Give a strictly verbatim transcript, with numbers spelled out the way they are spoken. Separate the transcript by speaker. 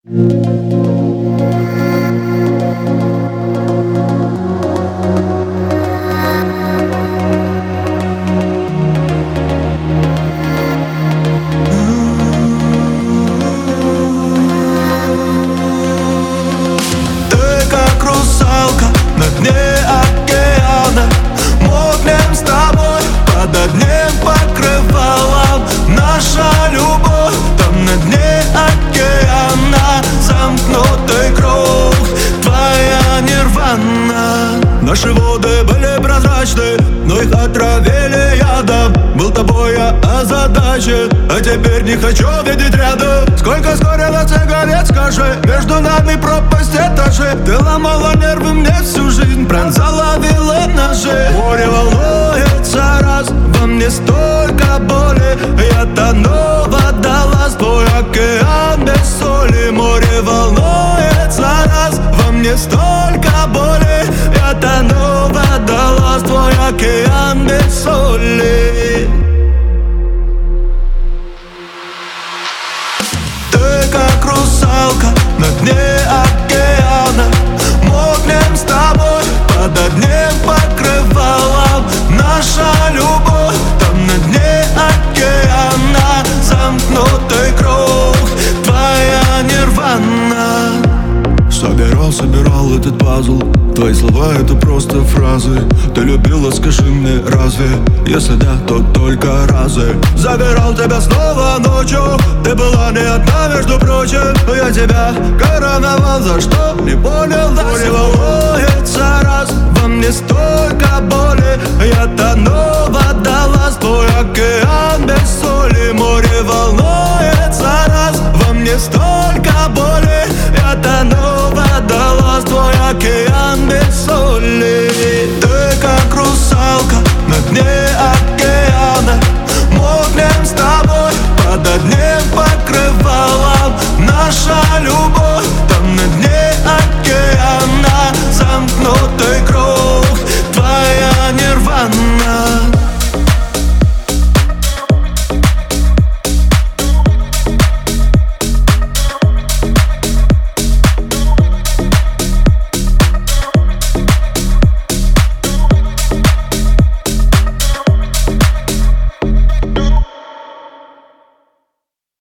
Speaker 1: Наши воды были прозрачны, но их отравили ядом. Был тобой я озадачен, а теперь не хочу видеть рядом. Сколько сгорело сигарет, скажи, между нами пропасть этажи. Ты ломала нервы мне всю жизнь, пронзала вилы ножи. Море волнуется раз, во мне столько боли. Я тону, водолаз, твой океан без соли. Море волнуется раз, во мне столько боли. Я тону, водолаз, твой океан без соли. Ты как русалка на дне океана. Мокнем с тобой под одним покрывалом. Наша любовь там на дне океана. Замкнутый круг, твоя нирвана. Собирал, собирал этот пазл. Твои слова это просто фразы. Ты любила, скажи мне, разве? Если да, то только разы. Забирал тебя снова ночью. Ты была не одна, между прочим. Я тебя короновал, за что не понял. Море волнуется раз, во мне столько боли. Я тону, водолаз, твой океан без соли. Море волнуется раз, во мне столько боли.